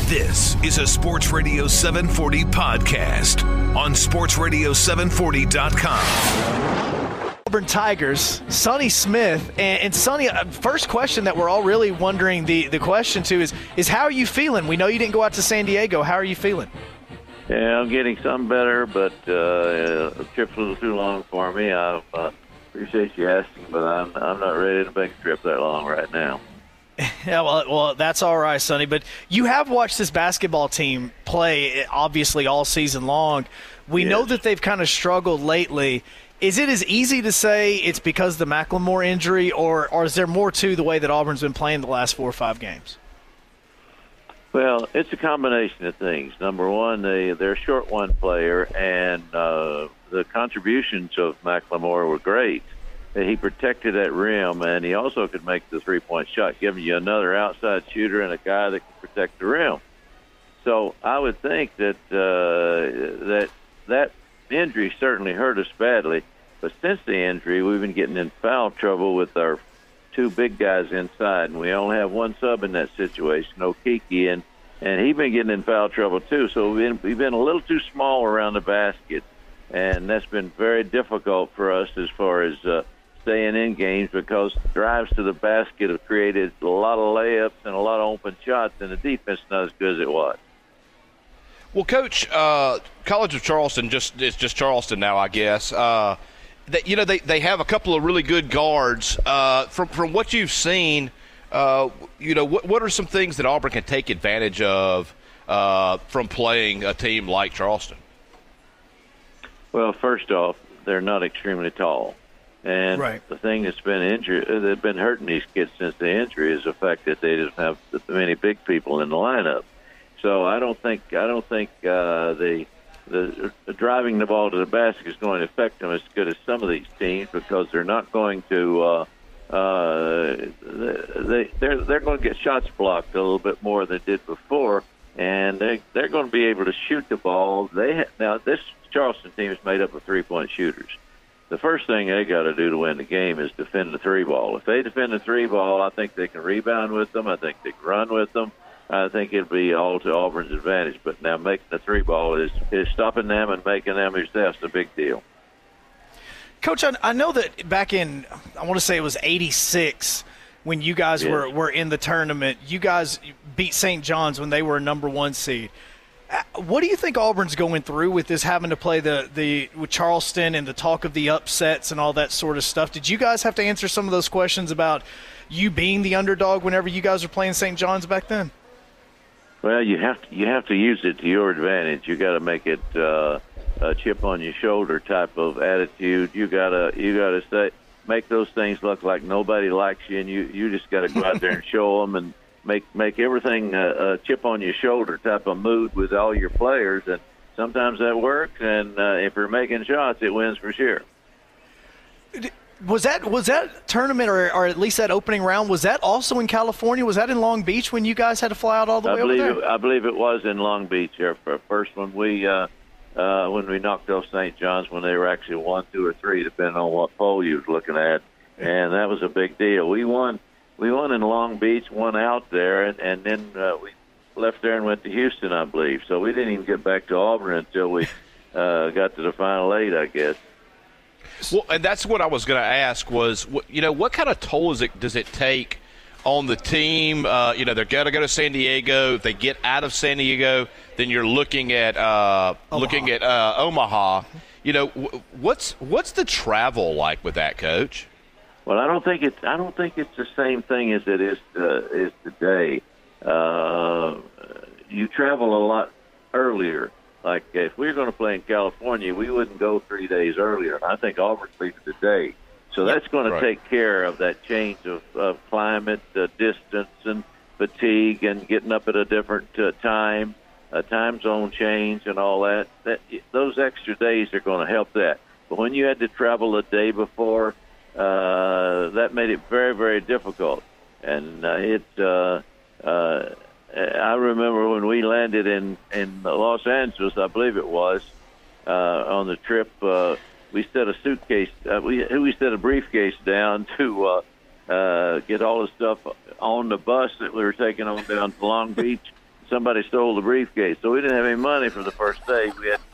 This is a Sports Radio 740 podcast on sportsradio740.com. Auburn Tigers, Sonny Smith. And Sonny, first question that we're all really wondering the question to is how are you feeling? We know you didn't go out to San Diego. How are you feeling? Yeah, I'm getting some better, but the trip's a little too long for me. I appreciate you asking, but I'm not ready to make a trip that long right now. Yeah, well, that's all right, Sonny. But you have watched this basketball team play, obviously, all season long. We know that they've kind of struggled lately. Is it as easy to say it's because of the McLemore injury, or is there more to the way that Auburn's been playing the last 4 or 5 games? Well, it's a combination of things. Number one, they're a short one player, and the contributions of McLemore were great. He protected that rim, and he also could make the three-point shot, giving you another outside shooter and a guy that can protect the rim. So I would think that that injury certainly hurt us badly. But since the injury, we've been getting in foul trouble with our 2 big guys inside, and we only have 1 sub in that situation, Okeke, and he's been getting in foul trouble too. So we've been a little too small around the basket, and that's been very difficult for us as far as staying in games, because drives to the basket have created a lot of layups and a lot of open shots, and the defense not as good as it was. Well, Coach, College of Charleston it's just Charleston now, I guess. They have a couple of really good guards. From what you've seen, what are some things that Auburn can take advantage of from playing a team like Charleston? Well, first off, they're not extremely tall. And the thing that's been hurting these kids since the injury is the fact that they didn't have many big people in the lineup. So I don't think the driving the ball to the basket is going to affect them as good as some of these teams, because they're not going to they're going to get shots blocked a little bit more than they did before, and they're going to be able to shoot the ball. Now this Charleston team is made up of 3-point shooters. The first thing they got to do to win the game is defend the 3-ball. If they defend the 3-ball, I think they can rebound with them. I think they can run with them. I think it'll be all to Auburn's advantage. But now making the 3-ball is stopping them and making them themselves a big deal. Coach, I know that back in, I want to say it was 86, when you guys were in the tournament, you guys beat St. John's when they were a number 1 seed. What do you think Auburn's going through with this, having to play with Charleston and the talk of the upsets and all that sort of stuff? Did you guys have to answer some of those questions about you being the underdog whenever you guys were playing St. John's back then? Well, you have to use it to your advantage. You got to make it a chip on your shoulder type of attitude. You gotta make those things look like nobody likes you, and you just got to go out there and show them and make everything a chip on your shoulder type of mood with all your players, and sometimes that works, and if you're making shots, it wins for sure. Was that tournament, or at least that opening round, was that also in California? Was that in Long Beach when you guys had to fly out all the way over there? I believe it was in Long Beach here for first when we knocked off St. John's, when they were actually 1, 2, or 3, depending on what poll you was looking at, and that was a big deal. We won in Long Beach, won out there, and then we left there and went to Houston, I believe. So we didn't even get back to Auburn until we got to the Final 8, I guess. Well, and that's what I was going to ask was, what kind of toll does it take on the team? They're going to go to San Diego. If they get out of San Diego, then you're looking at Omaha. What's the travel like with that, Coach? Well, I don't think it's the same thing as it is today. You travel a lot earlier. Like if we were going to play in California, we wouldn't go 3 days earlier. I think Auburn's leaving today, so that's going to take care of that change of climate, distance, and fatigue, and getting up at a different time zone change, and all that. Those extra days are going to help that. But when you had to travel a day before, that made it very, very difficult. And I remember when we landed in Los Angeles, I believe it was, on the trip, we set a suitcase, we set a briefcase down to get all the stuff on the bus that we were taking on down to Long Beach. somebody stole the briefcase. So we didn't have any money for the first day. We had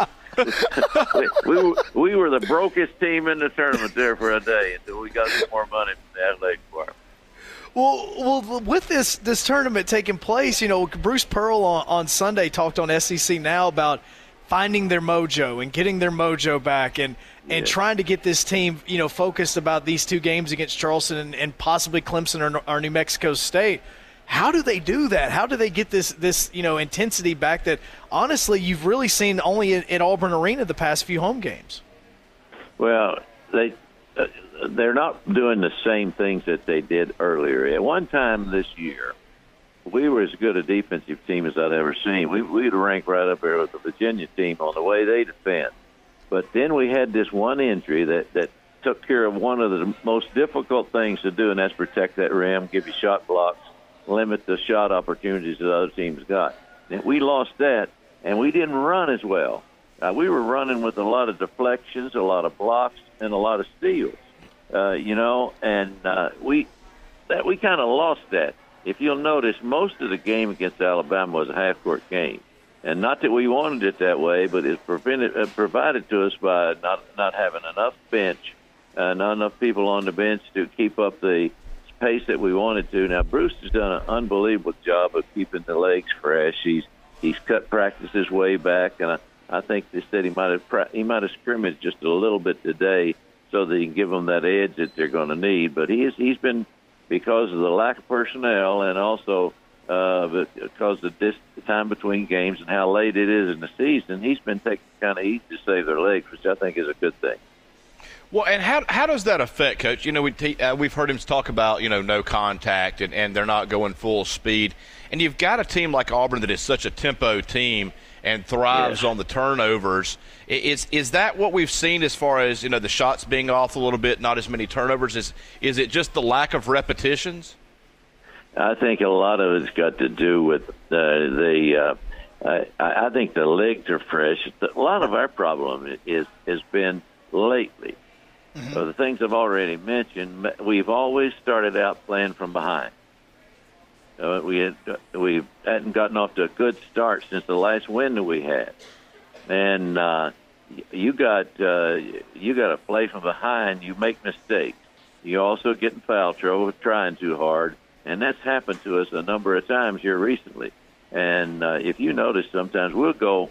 we were the brokest team in the tournament there for a day until we got some more money from the athletic department. Well, with this tournament taking place, Bruce Pearl on Sunday talked on SEC Now about finding their mojo and getting their mojo back and trying to get this team, focused about these two games against Charleston and possibly Clemson or New Mexico State. How do they do that? How do they get this intensity back that, honestly, you've really seen only at Auburn Arena the past few home games? Well, they're not doing the same things that they did earlier. At one time this year, we were as good a defensive team as I'd ever seen. We'd rank right up there with the Virginia team on the way they defend. But then we had this one injury that took care of one of the most difficult things to do, and that's protect that rim, give you shot blocks, limit the shot opportunities that other teams got. And we lost that, and we didn't run as well. We were running with a lot of deflections, a lot of blocks, and a lot of steals, and we kind of lost that. If you'll notice, most of the game against Alabama was a half-court game. And not that we wanted it that way, but it's provided to us by not having enough bench, not enough people on the bench to keep up the pace that we wanted to. Now, Bruce has done an unbelievable job of keeping the legs fresh. He's cut practices way back, and I think they said he might have scrimmaged just a little bit today so that he can give them that edge that they're going to need. But he's been, because of the lack of personnel and also because of this time between games and how late it is in the season, he's been taking kind of easy to save their legs, which I think is a good thing. Well, and how does that affect, Coach? We've heard him talk about, no contact and they're not going full speed. And you've got a team like Auburn that is such a tempo team and thrives on the turnovers. Is that what we've seen as far as, the shots being off a little bit, not as many turnovers? Is it just the lack of repetitions? I think a lot of it's got to do with I think the legs are fresh. A lot of our problem has been lately. Mm-hmm. So the things I've already mentioned, we've always started out playing from behind. We hadn't gotten off to a good start since the last win that we had, and you got to play from behind. You make mistakes. You also get in foul trouble with trying too hard, and that's happened to us a number of times here recently. And if you notice, sometimes we'll go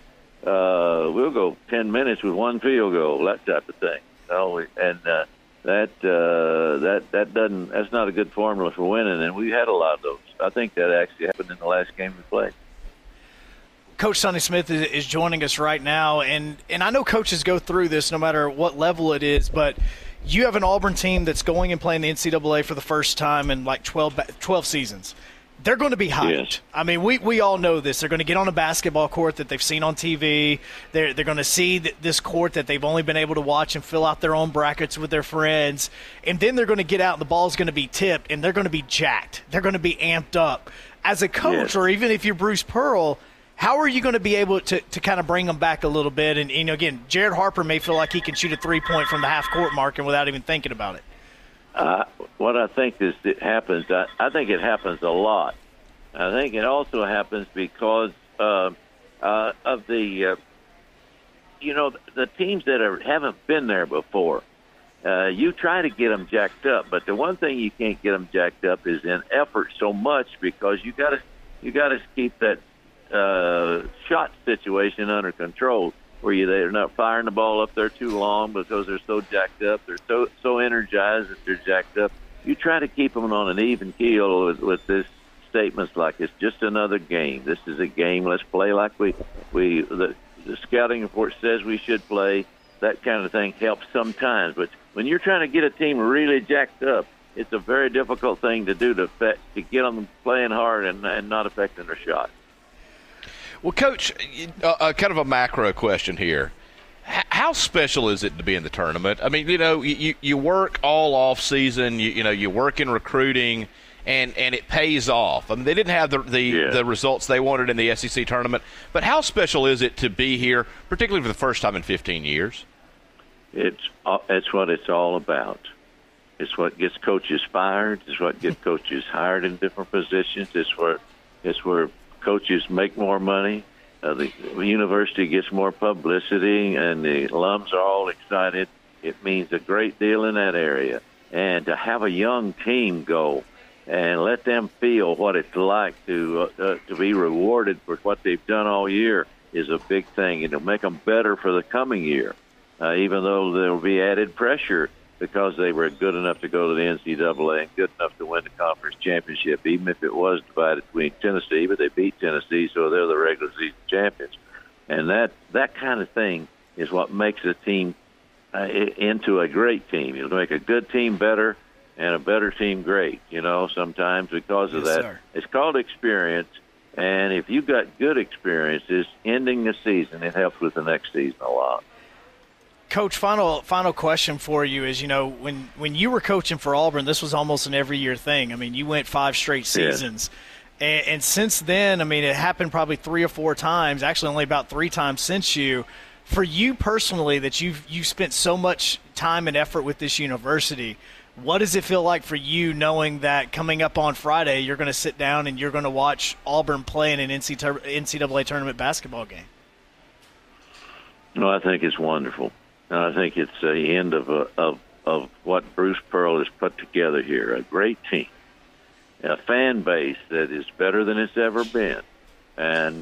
10 minutes with one field goal, that type of thing. That's not a good formula for winning, and we had a lot of those. I think that actually happened in the last game we played. Coach Sonny Smith is joining us right now, and I know coaches go through this no matter what level it is, but you have an Auburn team that's going and playing the NCAA for the first time in like 12 seasons. They're going to be hyped. Yes. I mean, we all know this. They're going to get on a basketball court that they've seen on TV. They're going to see this court that they've only been able to watch and fill out their own brackets with their friends. And then they're going to get out and the ball's going to be tipped, and they're going to be jacked. They're going to be amped up. As a coach, or even if you're Bruce Pearl, how are you going to be able to kind of bring them back a little bit? And, again, Jared Harper may feel like he can shoot a three-point from the half-court mark and without even thinking about it. What I think is it happens, I think it happens a lot. I think it also happens because of the teams that haven't been there before. You try to get them jacked up, but the one thing you can't get them jacked up is in effort so much, because you got to keep that shot situation under control, where they're not firing the ball up there too long because they're so jacked up. They're so energized that they're jacked up. You try to keep them on an even keel with this statements like, it's just another game. This is a game. Let's play like the scouting report says we should play. That kind of thing helps sometimes. But when you're trying to get a team really jacked up, it's a very difficult thing to do to get them playing hard and not affecting their shot. Well, Coach, kind of a macro question here. How special is it to be in the tournament? I mean, you work all off season. You work in recruiting, and it pays off. I mean, they didn't have the results they wanted in the SEC tournament, but how special is it to be here, particularly for the first time in 15 years? It's what it's all about. It's what gets coaches fired. It's what gets coaches hired in different positions. It's where coaches make more money. The university gets more publicity, and the alums are all excited. It means a great deal in that area. And to have a young team go and let them feel what it's like to be rewarded for what they've done all year is a big thing. It'll make them better for the coming year, even though there will be added pressure because they were good enough to go to the NCAA and good enough to win the conference championship, even if it was divided between Tennessee, but they beat Tennessee, so they're the regular season champions. And that kind of thing is what makes a team into a great team. It'll make a good team better and a better team great, sometimes because of that. Sir. It's called experience, and if you've got good experiences ending the season, it helps with the next season a lot. Coach, final question for you is, when you were coaching for Auburn, this was almost an every-year thing. I mean, you went 5 straight seasons. Yeah. And since then, I mean, it happened probably 3 or 4 times, actually only about 3 times since you. For you personally, that you've spent so much time and effort with this university, what does it feel like for you knowing that coming up on Friday you're going to sit down and you're going to watch Auburn play in an NCAA tournament basketball game? No, I think it's wonderful. And I think it's the end of what Bruce Pearl has put together here, a great team, a fan base that is better than it's ever been. And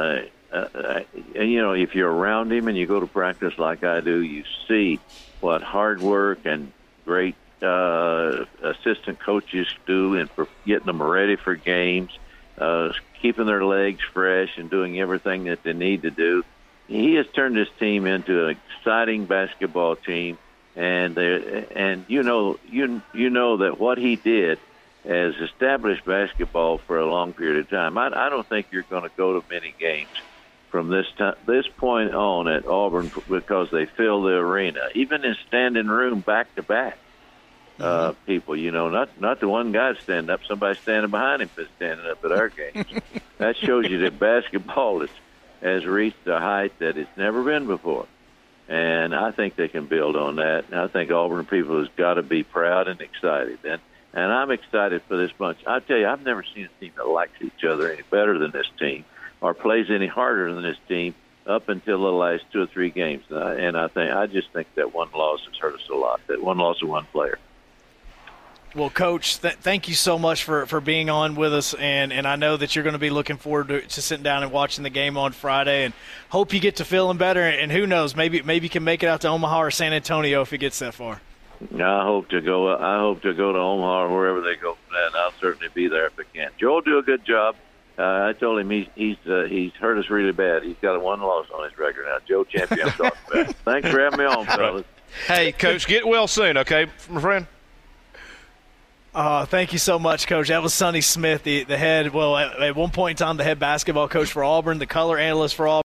if you're around him and you go to practice like I do, you see what hard work and great assistant coaches do in getting them ready for games, keeping their legs fresh and doing everything that they need to do. He has turned this team into an exciting basketball team, and you know that what he did has established basketball for a long period of time. I don't think you're going to go to many games from this point on at Auburn because they fill the arena, even in standing room back to back. People, not the one guy standing up, somebody standing behind him is standing up at our games. That shows you that basketball has reached a height that it's never been before. And I think they can build on that. And I think Auburn people has got to be proud and excited. And I'm excited for this bunch. I tell you, I've never seen a team that likes each other any better than this team or plays any harder than this team up until the last 2 or 3 games. And I just think that one loss has hurt us a lot, that one loss of one player. Well, Coach, thank you so much for being on with us, and I know that you're going to be looking forward to sitting down and watching the game on Friday, and hope you get to feeling better, and who knows, maybe you can make it out to Omaha or San Antonio if it gets that far. I hope to go to Omaha or wherever they go from that, and I'll certainly be there if I can. Joe will do a good job. I told him he's hurt us really bad. He's got 1 loss on his record now. Joe Champion, I'm talking about. Thanks for having me on, fellas. Hey, Coach, get well soon, okay, my friend? Thank you so much, Coach. That was Sonny Smith, the head, at one point in time, the head basketball coach for Auburn, the color analyst for Auburn.